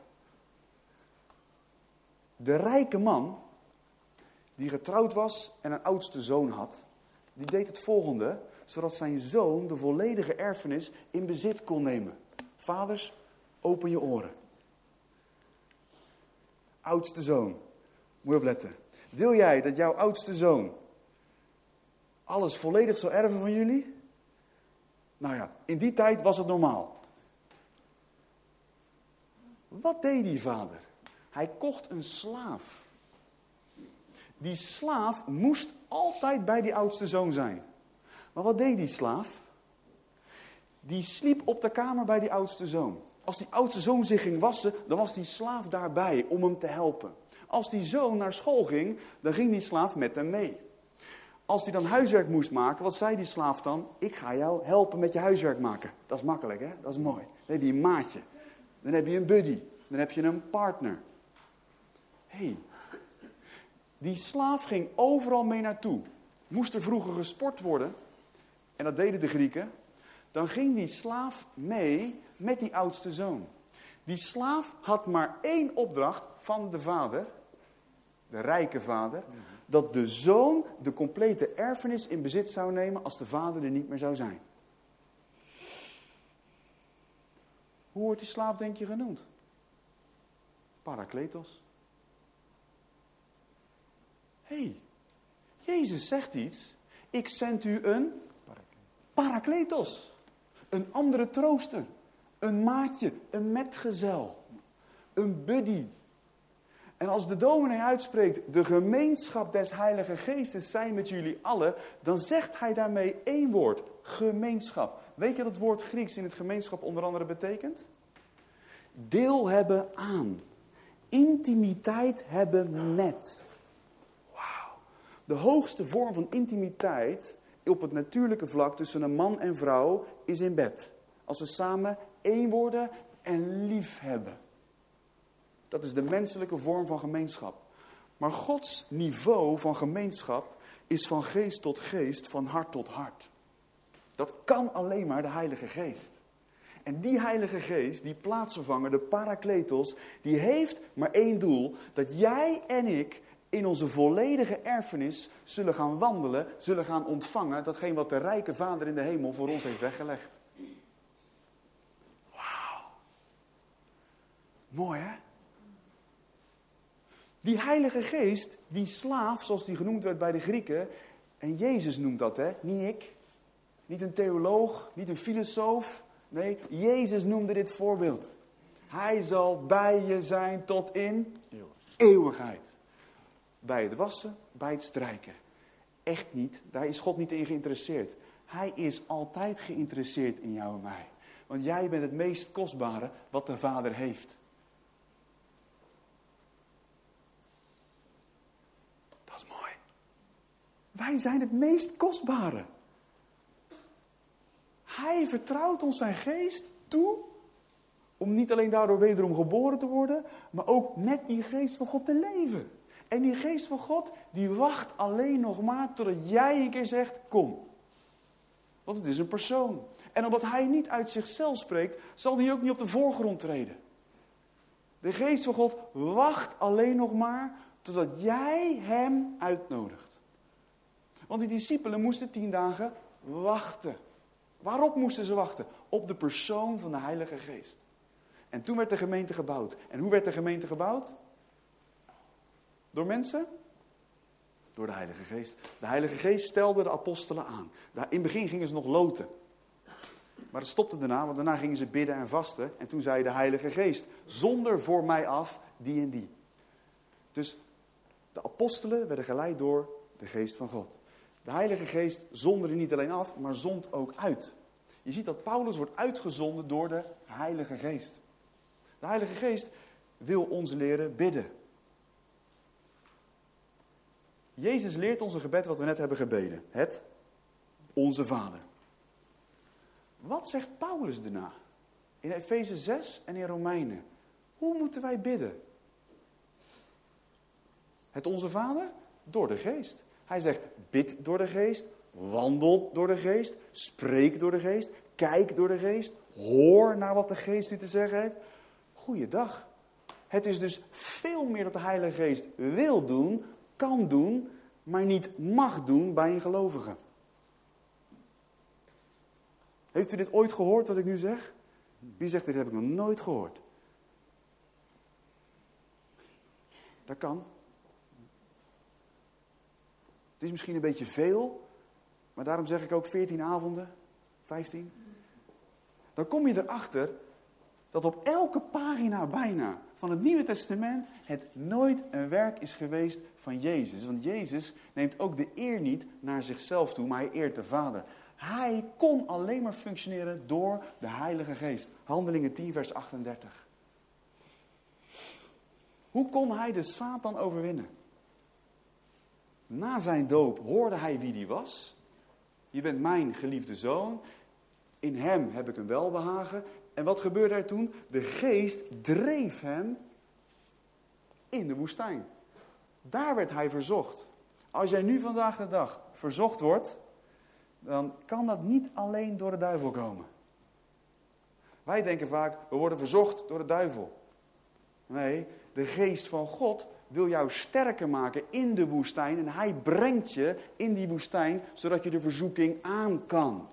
De rijke man, die getrouwd was en een oudste zoon had, die deed het volgende, zodat zijn zoon de volledige erfenis in bezit kon nemen. Vaders, open je oren. Oudste zoon, moet je opletten. Wil jij dat jouw oudste zoon alles volledig zal erven van jullie? Nou ja, in die tijd was het normaal. Wat deed die vader? Hij kocht een slaaf. Die slaaf moest altijd bij die oudste zoon zijn. Maar wat deed die slaaf? Die sliep op de kamer bij die oudste zoon. Als die oudste zoon zich ging wassen, dan was die slaaf daarbij om hem te helpen. Als die zoon naar school ging, dan ging die slaaf met hem mee. Als hij dan huiswerk moest maken, wat zei die slaaf dan? Ik ga jou helpen met je huiswerk maken. Dat is makkelijk, hè? Dat is mooi. Dan heb je een maatje. Dan heb je een buddy. Dan heb je een partner. Hé, hey, die slaaf ging overal mee naartoe. Moest er vroeger gesport worden, en dat deden de Grieken, dan ging die slaaf mee met die oudste zoon. Die slaaf had maar één opdracht van de vader, de rijke vader, dat de zoon de complete erfenis in bezit zou nemen als de vader er niet meer zou zijn. Hoe wordt die slaaf, denk je, genoemd? Parakletos. Hé, hey, Jezus zegt iets. Ik zend u een Parakletos. Een andere trooster. Een maatje, een metgezel. Een buddy. En als de dominee uitspreekt, de gemeenschap des Heilige Geestes zij met jullie allen, dan zegt hij daarmee één woord, gemeenschap. Weet je wat het woord Grieks in het gemeenschap onder andere betekent? Deel hebben aan. Intimiteit hebben met. Wauw. De hoogste vorm van intimiteit op het natuurlijke vlak tussen een man en vrouw is in bed. Als ze samen één worden en lief hebben. Dat is de menselijke vorm van gemeenschap. Maar Gods niveau van gemeenschap is van geest tot geest, van hart tot hart. Dat kan alleen maar de Heilige Geest. En die Heilige Geest, die plaatsvervanger, de Parakletos, die heeft maar één doel. Dat jij en ik in onze volledige erfenis zullen gaan wandelen, zullen gaan ontvangen. Datgene wat de rijke Vader in de hemel voor ons heeft weggelegd. Wauw. Mooi, hè? Die Heilige Geest, die slaaf, zoals die genoemd werd bij de Grieken. En Jezus noemt dat, hè? Niet ik. Niet een theoloog, niet een filosoof. Nee, Jezus noemde dit voorbeeld. Hij zal bij je zijn tot in eeuwigheid. Bij het wassen, bij het strijken. Echt niet, daar is God niet in geïnteresseerd. Hij is altijd geïnteresseerd in jou en mij. Want jij bent het meest kostbare wat de Vader heeft. Dat is mooi. Wij zijn het meest kostbare. Hij vertrouwt ons zijn geest toe, om niet alleen daardoor wederom geboren te worden, maar ook met die geest van God te leven. En die geest van God, die wacht alleen nog maar totdat jij een keer zegt, kom. Want het is een persoon. En omdat hij niet uit zichzelf spreekt, zal hij ook niet op de voorgrond treden. De geest van God wacht alleen nog maar totdat jij hem uitnodigt. Want die discipelen moesten tien dagen wachten. Waarop moesten ze wachten? Op de persoon van de Heilige Geest. En toen werd de gemeente gebouwd. En hoe werd de gemeente gebouwd? Door mensen? Door de Heilige Geest. De Heilige Geest stelde de apostelen aan. In het begin gingen ze nog loten. Maar het stopte daarna, want daarna gingen ze bidden en vasten. En toen zei de Heilige Geest, zonder voor mij af die en die. Dus de apostelen werden geleid door de Geest van God. De Heilige Geest zonderde niet alleen af, maar zond ook uit. Je ziet dat Paulus wordt uitgezonden door de Heilige Geest. De Heilige Geest wil ons leren bidden. Jezus leert ons een gebed wat we net hebben gebeden. Het Onze Vader. Wat zegt Paulus daarna? In Efeze zes en in Romeinen. Hoe moeten wij bidden? Het Onze Vader? Door de Geest. Hij zegt, bid door de Geest, wandel door de Geest, spreek door de Geest, kijk door de Geest, hoor naar wat de Geest u te zeggen heeft. Goeiedag. Het is dus veel meer dat de Heilige Geest wil doen, kan doen, maar niet mag doen bij een gelovige. Heeft u dit ooit gehoord wat ik nu zeg? Wie zegt, dit heb ik nog nooit gehoord? Dat kan. Het is misschien een beetje veel, maar daarom zeg ik ook veertien avonden, vijftien. Dan kom je erachter dat op elke pagina bijna van het Nieuwe Testament het nooit een werk is geweest van Jezus. Want Jezus neemt ook de eer niet naar zichzelf toe, maar hij eert de Vader. Hij kon alleen maar functioneren door de Heilige Geest. Handelingen tien vers achtendertig. Hoe kon hij de Satan overwinnen? Na zijn doop hoorde hij wie die was. Je bent mijn geliefde zoon. In hem heb ik een welbehagen. En wat gebeurde er toen? De Geest dreef hem in de woestijn. Daar werd hij verzocht. Als jij nu vandaag de dag verzocht wordt, dan kan dat niet alleen door de duivel komen. Wij denken vaak, we worden verzocht door de duivel. Nee, de Geest van God wil jou sterker maken in de woestijn. En hij brengt je in die woestijn, zodat je de verzoeking aan kan.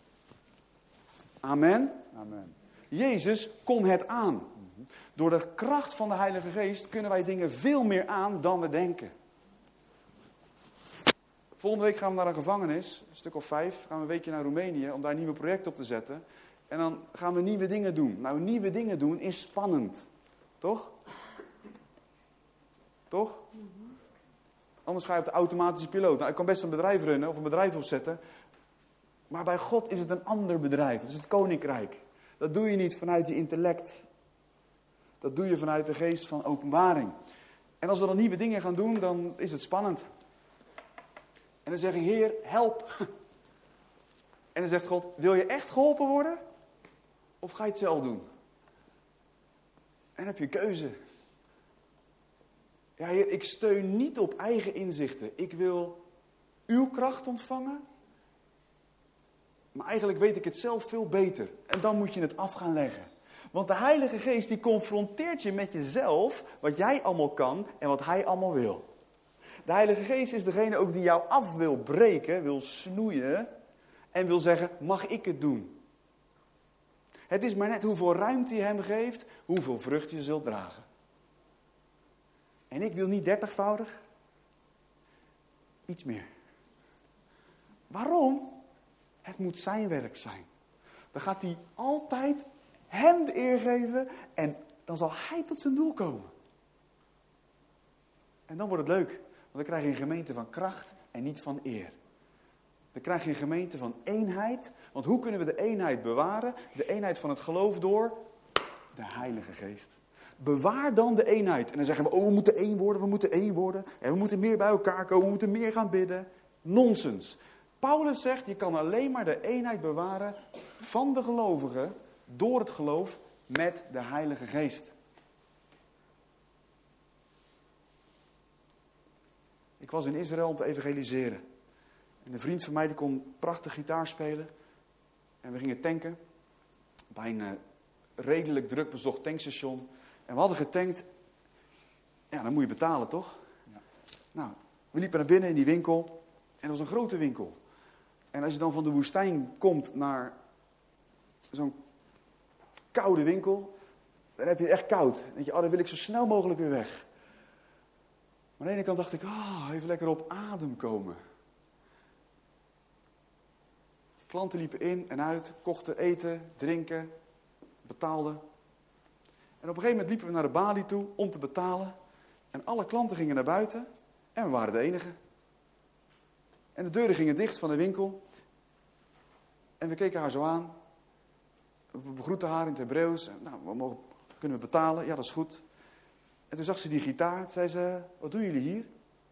Amen? Amen. Jezus kon het aan. Door de kracht van de Heilige Geest kunnen wij dingen veel meer aan dan we denken. Volgende week gaan we naar een gevangenis, een stuk of vijf. Gaan we een weekje naar Roemenië om daar een nieuwe project op te zetten. En dan gaan we nieuwe dingen doen. Nou, nieuwe dingen doen is spannend. Toch? Toch? Anders ga je op de automatische piloot. Nou, ik kan best een bedrijf runnen of een bedrijf opzetten. Maar bij God is het een ander bedrijf. Het is het koninkrijk. Dat doe je niet vanuit je intellect. Dat doe je vanuit de geest van openbaring. En als we dan nieuwe dingen gaan doen, dan is het spannend. En dan zeg je, Heer, help. En dan zegt God, wil je echt geholpen worden? Of ga je het zelf doen? En dan heb je keuze. Ja, Heer, ik steun niet op eigen inzichten. Ik wil uw kracht ontvangen. Maar eigenlijk weet ik het zelf veel beter. En dan moet je het af gaan leggen. Want de Heilige Geest die confronteert je met jezelf. Wat jij allemaal kan en wat hij allemaal wil. De Heilige Geest is degene ook die jou af wil breken, wil snoeien. En wil zeggen, mag ik het doen? Het is maar net hoeveel ruimte je hem geeft, hoeveel vrucht je zult dragen. En ik wil niet dertigvoudig. Iets meer. Waarom? Het moet zijn werk zijn. Dan gaat hij altijd hem de eer geven en dan zal hij tot zijn doel komen. En dan wordt het leuk. Want dan krijg je een gemeente van kracht en niet van eer. Dan krijg je een gemeente van eenheid. Want hoe kunnen we de eenheid bewaren? De eenheid van het geloof door de Heilige Geest. Bewaar dan de eenheid. En dan zeggen we, oh, we moeten één worden, we moeten één worden. En we moeten meer bij elkaar komen, we moeten meer gaan bidden. Nonsens. Paulus zegt, je kan alleen maar de eenheid bewaren van de gelovigen door het geloof met de Heilige Geest. Ik was in Israël om te evangeliseren. En een vriend van mij die kon prachtig gitaar spelen. En we gingen tanken bij een uh, redelijk druk bezocht tankstation. En we hadden getankt. Ja, dan moet je betalen, toch? Ja. Nou, we liepen naar binnen in die winkel. En dat was een grote winkel. En als je dan van de woestijn komt naar zo'n koude winkel, dan heb je het echt koud. Dan denk je, oh, dan wil ik zo snel mogelijk weer weg. Maar aan de ene kant dacht ik, oh, even lekker op adem komen. Klanten liepen in en uit, kochten eten, drinken, betaalden. En op een gegeven moment liepen we naar de balie toe om te betalen. En alle klanten gingen naar buiten en we waren de enige. En de deuren gingen dicht van de winkel. En we keken haar zo aan. We begroetten haar in het Hebreeuws. Nou, we mogen, kunnen we betalen? Ja, dat is goed. En toen zag ze die gitaar. Toen zei ze, wat doen jullie hier? Ik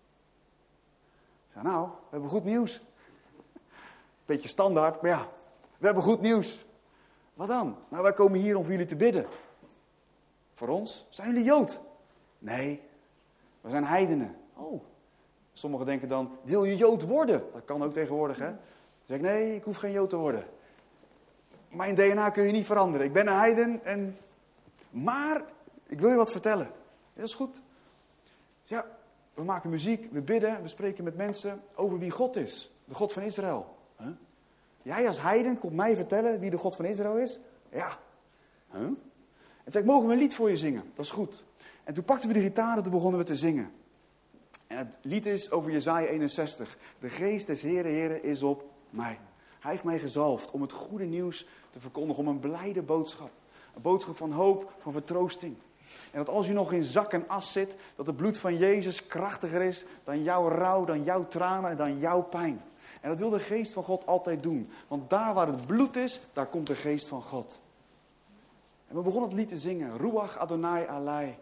zei, nou, we hebben goed nieuws. Beetje standaard, maar ja, we hebben goed nieuws. Wat dan? Nou, wij komen hier om voor jullie te bidden. Voor ons? Zijn jullie Jood? Nee, we zijn heidenen. Oh, sommigen denken dan, wil je Jood worden? Dat kan ook tegenwoordig, hè? Dan zeg ik, nee, ik hoef geen Jood te worden. Mijn D N A kun je niet veranderen. Ik ben een heiden en... Maar, ik wil je wat vertellen. Ja, dat is goed. Dus ja, we maken muziek, we bidden, we spreken met mensen over wie God is. De God van Israël. Huh? Jij als heiden komt mij vertellen wie de God van Israël is? Ja. Huh? En toen zei ik, mogen we een lied voor je zingen? Dat is goed. En toen pakten we de gitaar en toen begonnen we te zingen. En het lied is over Jesaja eenenzestig. De geest des Heeren, Heeren is op mij. Hij heeft mij gezalfd om het goede nieuws te verkondigen, om een blijde boodschap. Een boodschap van hoop, van vertroosting. En dat als je nog in zak en as zit, dat het bloed van Jezus krachtiger is dan jouw rouw, dan jouw tranen en dan jouw pijn. En dat wil de geest van God altijd doen. Want daar waar het bloed is, daar komt de geest van God. En we begonnen het lied te zingen. Ruach Adonai Alai.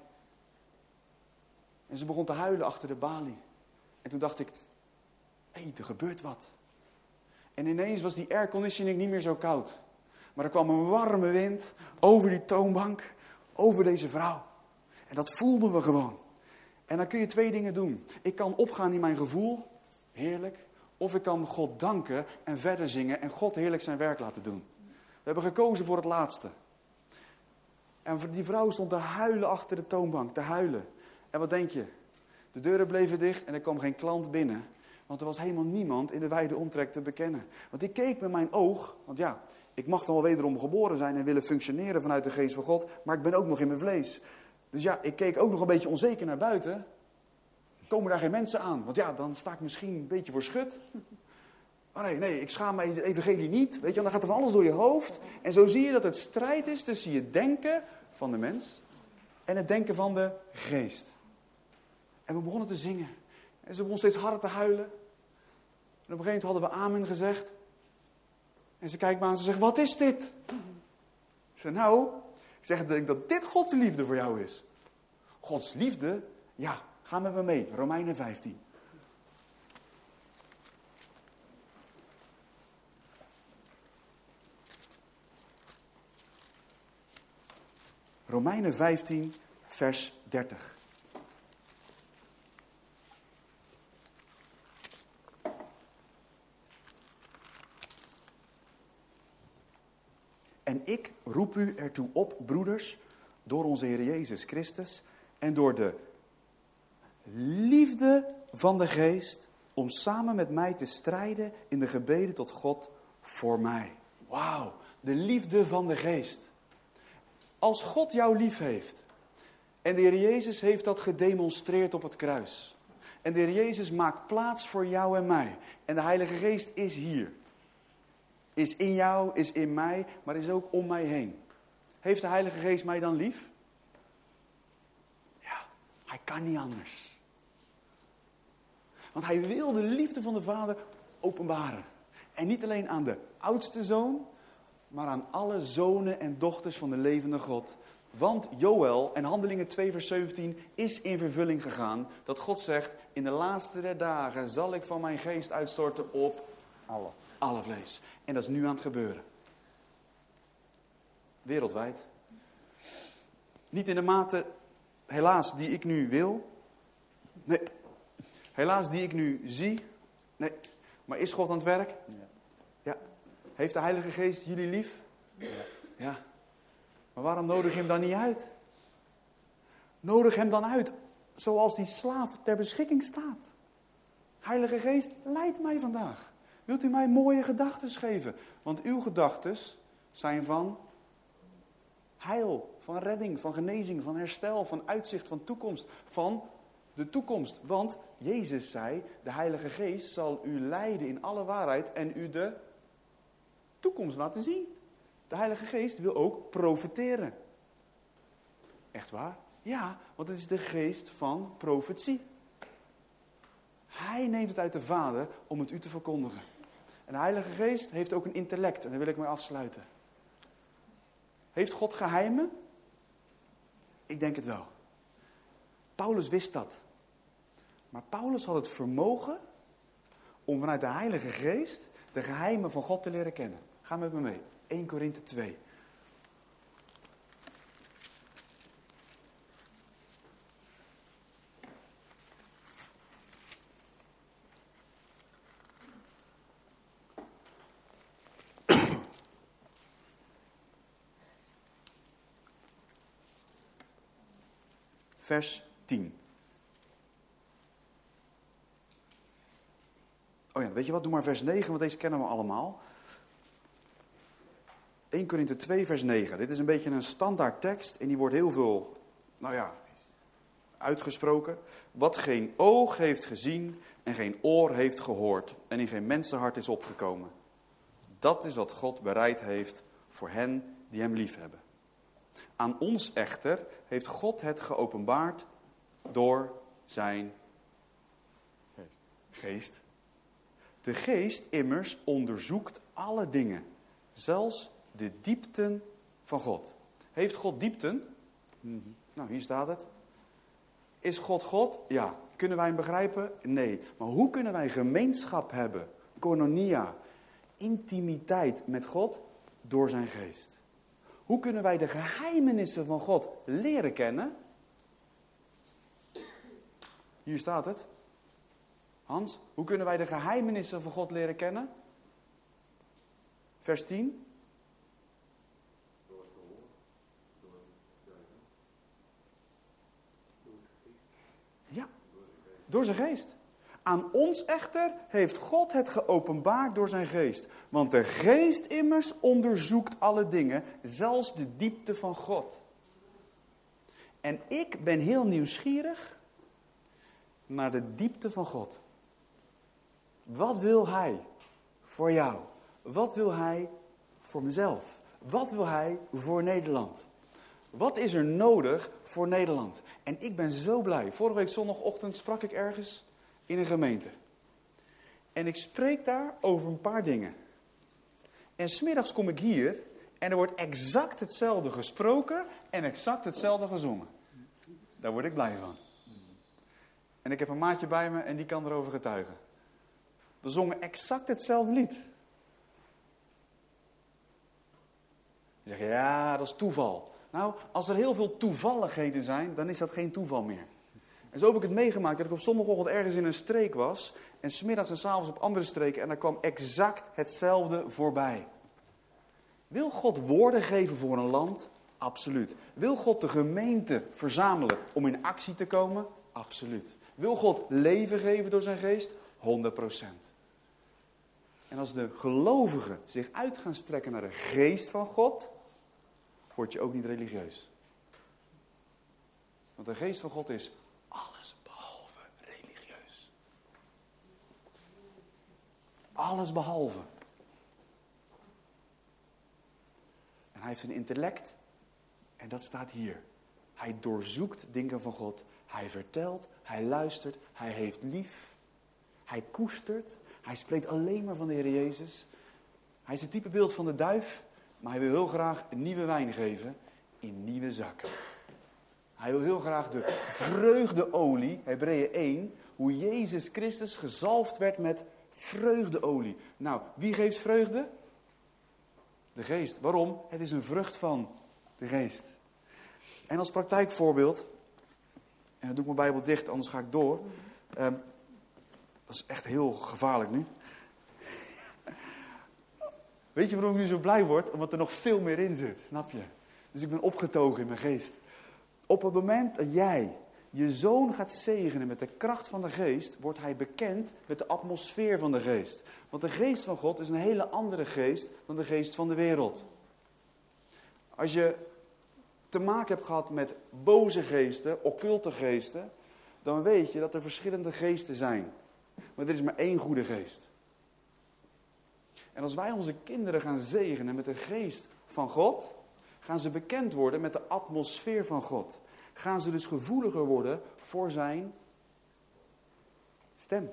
En ze begon te huilen achter de balie. En toen dacht ik, hé, hey, er gebeurt wat. En ineens was die airconditioning niet meer zo koud. Maar er kwam een warme wind over die toonbank, over deze vrouw. En dat voelden we gewoon. En dan kun je twee dingen doen. Ik kan opgaan in mijn gevoel, heerlijk. Of ik kan God danken en verder zingen en God heerlijk zijn werk laten doen. We hebben gekozen voor het laatste. En die vrouw stond te huilen achter de toonbank, te huilen. En wat denk je? De deuren bleven dicht en er kwam geen klant binnen. Want er was helemaal niemand in de wijde omtrek te bekennen. Want ik keek met mijn oog, want ja, ik mag dan wel wederom geboren zijn en willen functioneren vanuit de geest van God. Maar ik ben ook nog in mijn vlees. Dus ja, ik keek ook nog een beetje onzeker naar buiten. Komen daar geen mensen aan? Want ja, dan sta ik misschien een beetje voor schut. Oh nee, nee, ik schaam mij de evangelie niet. Weet je, dan gaat er van alles door je hoofd. En zo zie je dat het strijd is tussen je denken van de mens en het denken van de geest. En we begonnen te zingen. En ze begon steeds harder te huilen. En op een gegeven moment hadden we amen gezegd. En ze kijkt me aan en ze zegt, wat is dit? Ik zeg, nou, ik zeg denk dat dit Gods liefde voor jou is. Gods liefde? Ja, ga met me mee. Romeinen vijftien. Romeinen vijftien, vers dertig. En ik roep u ertoe op, broeders, door onze Heer Jezus Christus en door de liefde van de geest, om samen met mij te strijden in de gebeden tot God voor mij. Wauw, de liefde van de geest. Als God jou lief heeft, en de Heer Jezus heeft dat gedemonstreerd op het kruis. En de Heer Jezus maakt plaats voor jou en mij. En de Heilige Geest is hier. Is in jou, is in mij, maar is ook om mij heen. Heeft de Heilige Geest mij dan lief? Ja, hij kan niet anders. Want hij wil de liefde van de Vader openbaren. En niet alleen aan de oudste zoon, maar aan alle zonen en dochters van de levende God. Want Joël en Handelingen twee vers zeventien is in vervulling gegaan. Dat God zegt, in de laatste der dagen zal ik van mijn geest uitstorten op alle, alle vlees. En dat is nu aan het gebeuren. Wereldwijd. Niet in de mate, helaas, die ik nu wil. Nee. Helaas die ik nu zie. Nee. Maar is God aan het werk? Ja. Ja. Heeft de Heilige Geest jullie lief? Ja. Ja. Maar waarom nodig je hem dan niet uit? Nodig hem dan uit, zoals die slaaf ter beschikking staat. Heilige Geest, leid mij vandaag. Wilt u mij mooie gedachten geven? Want uw gedachten zijn van heil, van redding, van genezing, van herstel, van uitzicht, van toekomst, van de toekomst. Want Jezus zei, de Heilige Geest zal u leiden in alle waarheid en u de toekomst laten zien. De Heilige Geest wil ook profeteren. Echt waar? Ja, want het is de geest van profetie. Hij neemt het uit de Vader om het u te verkondigen. En de Heilige Geest heeft ook een intellect. En daar wil ik mee afsluiten. Heeft God geheimen? Ik denk het wel. Paulus wist dat. Maar Paulus had het vermogen om vanuit de Heilige Geest de geheimen van God te leren kennen. Ga met me mee. Eerste Korinthe twee. Vers tien. Oh ja, weet je wat? Doe maar vers negen, want deze kennen we allemaal. Eerste Korinthe twee, vers negen. Dit is een beetje een standaard tekst en die wordt heel veel, nou ja, uitgesproken. Wat geen oog heeft gezien en geen oor heeft gehoord en in geen mensenhart is opgekomen. Dat is wat God bereid heeft voor hen die hem lief hebben. Aan ons echter heeft God het geopenbaard door zijn geest. De geest immers onderzoekt alle dingen, zelfs de diepten van God. Heeft God diepten? Mm-hmm. Nou, hier staat het. Is God God? Ja. Kunnen wij hem begrijpen? Nee. Maar hoe kunnen wij gemeenschap hebben? Koinonia. Intimiteit met God door zijn geest. Hoe kunnen wij de geheimenissen van God leren kennen? Hier staat het. Hans, hoe kunnen wij de geheimenissen van God leren kennen? Vers tien. Ja, door zijn geest. Aan ons echter heeft God het geopenbaard door zijn geest. Want de geest immers onderzoekt alle dingen, zelfs de diepte van God. En ik ben heel nieuwsgierig naar de diepte van God. Wat wil hij voor jou? Wat wil hij voor mezelf? Wat wil hij voor Nederland? Wat is er nodig voor Nederland? En ik ben zo blij. Vorige week zondagochtend sprak ik ergens in een gemeente. En ik spreek daar over een paar dingen. En 's middags kom ik hier en er wordt exact hetzelfde gesproken en exact hetzelfde gezongen. Daar word ik blij van. En ik heb een maatje bij me en die kan erover getuigen. We zongen exact hetzelfde lied. Je zegt, ja, dat is toeval. Nou, als er heel veel toevalligheden zijn, dan is dat geen toeval meer. En zo heb ik het meegemaakt dat ik op zondagochtend ergens in een streek was. En 's middags en 's avonds op andere streken. En daar kwam exact hetzelfde voorbij. Wil God woorden geven voor een land? Absoluut. Wil God de gemeente verzamelen om in actie te komen? Absoluut. Wil God leven geven door zijn geest? honderd procent. En als de gelovigen zich uit gaan strekken naar de geest van God, word je ook niet religieus. Want de geest van God is alles behalve religieus. Alles behalve. En hij heeft een intellect en dat staat hier. Hij doorzoekt dingen van God. Hij vertelt, hij luistert, hij heeft lief. Hij koestert, hij spreekt alleen maar van de Heer Jezus. Hij is het type beeld van de duif, maar hij wil heel graag een nieuwe wijn geven in nieuwe zakken. Hij wil heel graag de vreugdeolie, Hebreeën één, hoe Jezus Christus gezalfd werd met vreugdeolie. Nou, wie geeft vreugde? De geest. Waarom? Het is een vrucht van de geest. En als praktijkvoorbeeld, en dan doe ik mijn Bijbel dicht, anders ga ik door. Um, dat is echt heel gevaarlijk nu. Weet je waarom ik nu zo blij word? Omdat er nog veel meer in zit, snap je? Dus ik ben opgetogen in mijn geest. Op het moment dat jij je zoon gaat zegenen met de kracht van de geest, wordt hij bekend met de atmosfeer van de geest. Want de geest van God is een hele andere geest dan de geest van de wereld. Als je te maken hebt gehad met boze geesten, occulte geesten, dan weet je dat er verschillende geesten zijn. Maar er is maar één goede geest. En als wij onze kinderen gaan zegenen met de geest van God, gaan ze bekend worden met de atmosfeer van God. Gaan ze dus gevoeliger worden voor zijn stem.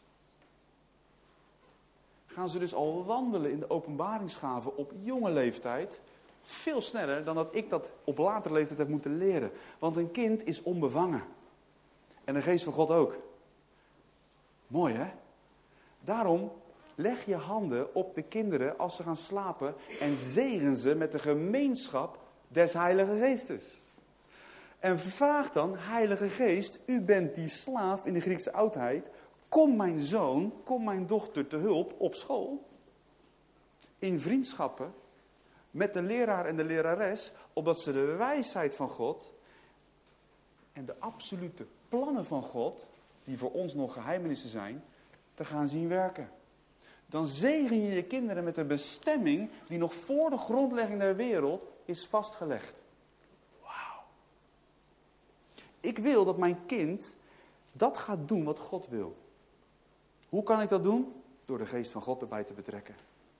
Gaan ze dus al wandelen in de openbaringsgave op jonge leeftijd, veel sneller dan dat ik dat op latere leeftijd heb moeten leren. Want een kind is onbevangen. En de geest van God ook. Mooi hè? Daarom leg je handen op de kinderen als ze gaan slapen en zegen ze met de gemeenschap des Heilige Geestes. En vraag dan, Heilige Geest, u bent die slaaf in de Griekse oudheid. Kom mijn zoon, kom mijn dochter te hulp op school. In vriendschappen met de leraar en de lerares, opdat ze de wijsheid van God en de absolute plannen van God, die voor ons nog geheimenissen zijn, te gaan zien werken. Dan zegen je je kinderen met een bestemming die nog voor de grondlegging der wereld is vastgelegd. Wauw. Ik wil dat mijn kind dat gaat doen wat God wil. Hoe kan ik dat doen? Door de geest van God erbij te betrekken.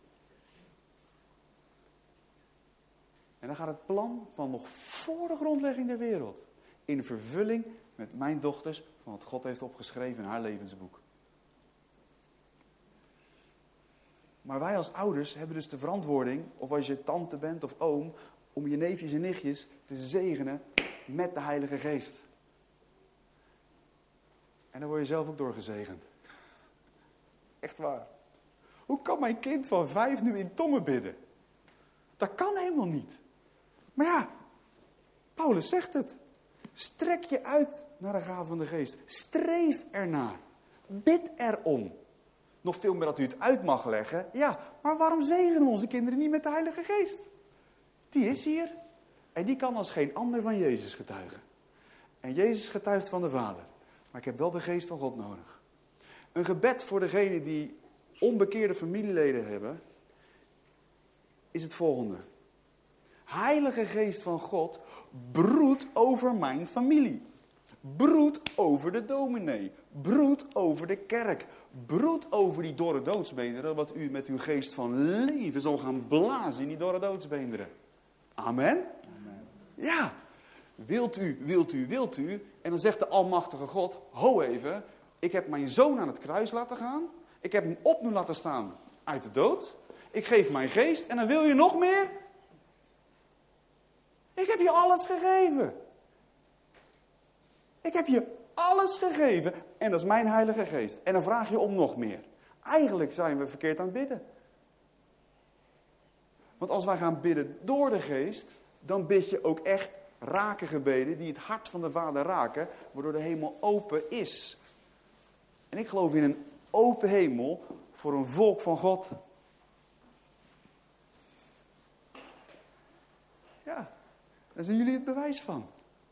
En dan gaat het plan van nog voor de grondlegging der wereld in vervulling met mijn dochters van wat God heeft opgeschreven in haar levensboek. Maar wij als ouders hebben dus de verantwoording, of als je tante bent of oom, om je neefjes en nichtjes te zegenen met de Heilige Geest. En dan word je zelf ook doorgezegend. Echt waar. Hoe kan mijn kind van vijf nu in tongen bidden? Dat kan helemaal niet. Maar ja, Paulus zegt het. Strek je uit naar de gave van de Geest. Streef ernaar. Bid erom. Nog veel meer dat u het uit mag leggen. Ja, maar waarom zegenen onze kinderen niet met de Heilige Geest? Die is hier. En die kan als geen ander van Jezus getuigen. En Jezus getuigt van de Vader. Maar ik heb wel de Geest van God nodig. Een gebed voor degenen die onbekeerde familieleden hebben, is het volgende. Heilige Geest van God, broed over mijn familie. Broed over de dominee. Broed over de kerk. Broed over die dorre doodsbeenderen, wat u met uw geest van leven zal gaan blazen in die dorre doodsbeenderen. Amen? Amen. Ja. Wilt u, wilt u, wilt u. En dan zegt de almachtige God, ho even, ik heb mijn zoon aan het kruis laten gaan. Ik heb hem op nu laten staan uit de dood. Ik geef mijn geest en dan wil je nog meer? Ik heb je alles gegeven. Ik heb je alles gegeven en dat is mijn Heilige Geest. En dan vraag je om nog meer. Eigenlijk zijn we verkeerd aan het bidden. Want als wij gaan bidden door de Geest, dan bid je ook echt raken gebeden die het hart van de Vader raken, waardoor de hemel open is. En ik geloof in een open hemel voor een volk van God. Ja, daar zijn jullie het bewijs van.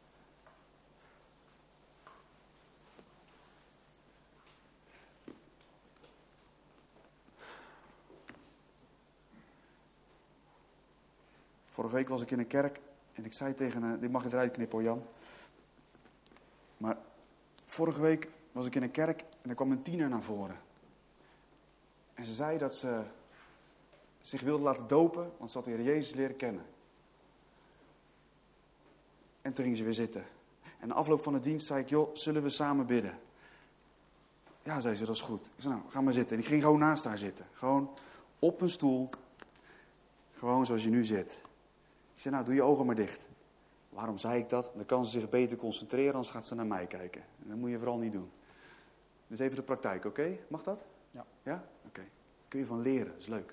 Vorige week was ik in een kerk en ik zei tegen een... Dit mag je eruit knippen hoor, Jan. Maar vorige week was ik in een kerk en er kwam een tiener naar voren. En ze zei dat ze zich wilde laten dopen, want ze had de Heer Jezus leren kennen. En toen ging ze weer zitten. En na afloop van de dienst zei ik, joh, zullen we samen bidden? Ja, zei ze, dat is goed. Ik zei, nou, ga maar zitten. En ik ging gewoon naast haar zitten. Gewoon op een stoel. Gewoon zoals je nu zit. Ik zei, nou, doe je ogen maar dicht. Waarom zei ik dat? Dan kan ze zich beter concentreren, anders gaat ze naar mij kijken. En dat moet je vooral niet doen. Dus even de praktijk, oké? Okay? Mag dat? Ja. Ja? Oké. Okay. Kun je van leren, dat is leuk.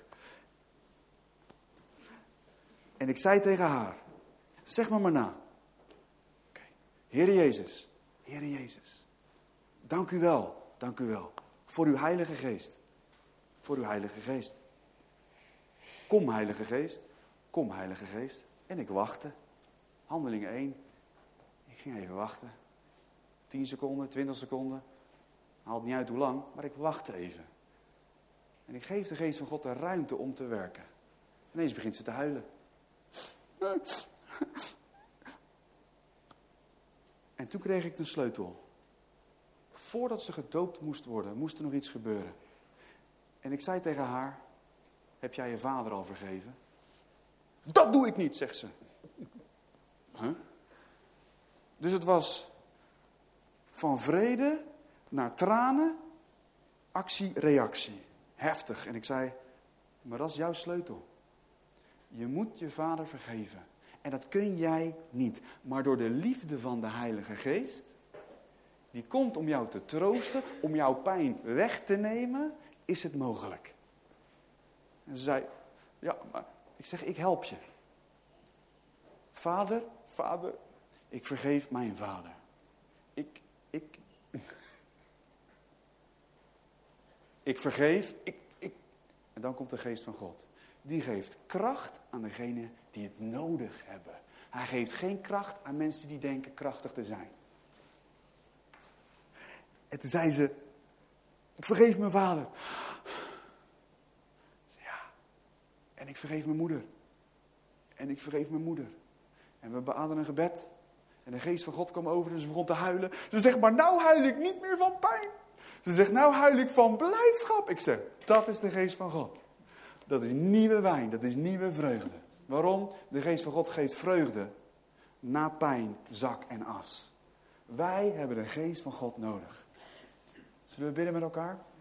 En ik zei tegen haar, zeg maar maar na. Okay. Heere Jezus, Heere Jezus, dank u wel, dank u wel, voor uw Heilige Geest. Voor uw Heilige Geest. Kom Heilige Geest, kom Heilige Geest. En ik wachtte. Handelingen één. Ik ging even wachten. tien seconden, twintig seconden. Haalt niet uit hoe lang, maar ik wachtte even. En ik geef de Geest van God de ruimte om te werken. Ineens begint ze te huilen. En toen kreeg ik de sleutel. Voordat ze gedoopt moest worden, moest er nog iets gebeuren. En ik zei tegen haar, heb jij je vader al vergeven? Dat doe ik niet, zegt ze. Huh? Dus het was van vrede naar tranen, actie, reactie. Heftig. En ik zei, maar dat is jouw sleutel. Je moet je vader vergeven. En dat kun jij niet. Maar door de liefde van de Heilige Geest, die komt om jou te troosten, om jouw pijn weg te nemen, is het mogelijk. En ze zei, ja, maar ik zeg, ik help je. Vader, vader, ik vergeef mijn vader. Ik, ik, ik vergeef, ik, ik. En dan komt de Geest van God. Die geeft kracht aan degenen die het nodig hebben. Hij geeft geen kracht aan mensen die denken krachtig te zijn. En toen zei ze, ik vergeef mijn vader. Ja, en ik vergeef mijn moeder. En ik vergeef mijn moeder. En we beaamden een gebed. En de Geest van God kwam over en ze begon te huilen. Ze zegt, maar nou huil ik niet meer van pijn. Ze zegt, nou huil ik van blijdschap. Ik zeg, dat is de Geest van God. Dat is nieuwe wijn, dat is nieuwe vreugde. Waarom? De Geest van God geeft vreugde na pijn, zak en as. Wij hebben de Geest van God nodig. Zullen we bidden met elkaar?